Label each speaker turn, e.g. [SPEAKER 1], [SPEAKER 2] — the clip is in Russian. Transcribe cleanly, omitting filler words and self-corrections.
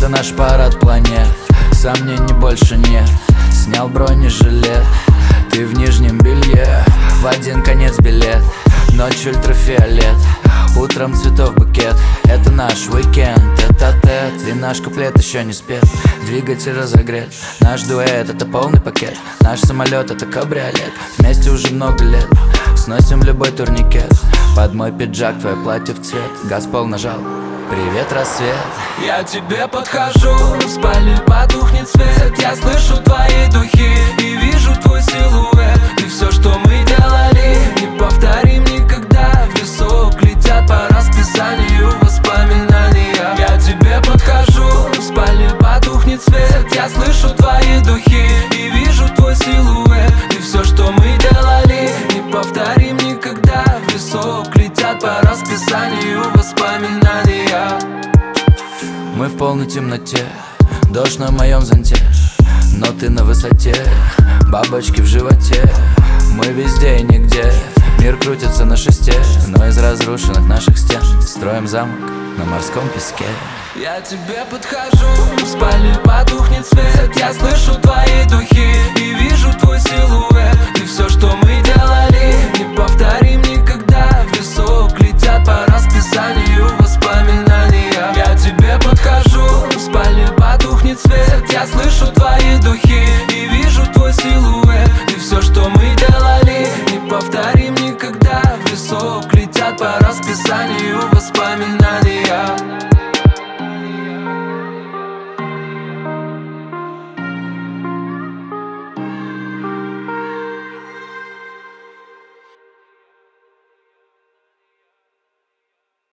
[SPEAKER 1] Это наш парад планет, сомнений больше нет. Снял бронежилет, ты в нижнем белье. В один конец билет, ночь ультрафиолет, утром цветов букет. Это наш уикенд, тет-а-тет. И наш куплет еще не спет, двигатель разогрет. Наш дуэт — это полный пакет, наш самолет — это кабриолет. Вместе уже много лет, сносим любой турникет. Под мой пиджак твое платье в цвет, газ пол нажал, привет, рассвет.
[SPEAKER 2] Я тебе подхожу, в спальне потухнет свет. Я слышу твои духи и вижу твой силуэт. И все, что мы делали, не повторим никогда. В висок летят по расписанию воспоминания. Я тебе подхожу, в спальне потухнет свет. Я слышу твои духи и вижу твой силуэт. И все, что мы делали, не повторим никогда. В висок летят по расписанию воспоминания.
[SPEAKER 1] Мы в полной темноте, дождь на моем зонте, но ты на высоте, бабочки в животе. Мы везде и нигде, мир крутится на шесте, но из разрушенных наших стен строим замок на морском песке.
[SPEAKER 2] Я тебе подхожу, в спальне потухнет свет. Я слышу твои духи и вижу твой силуэт.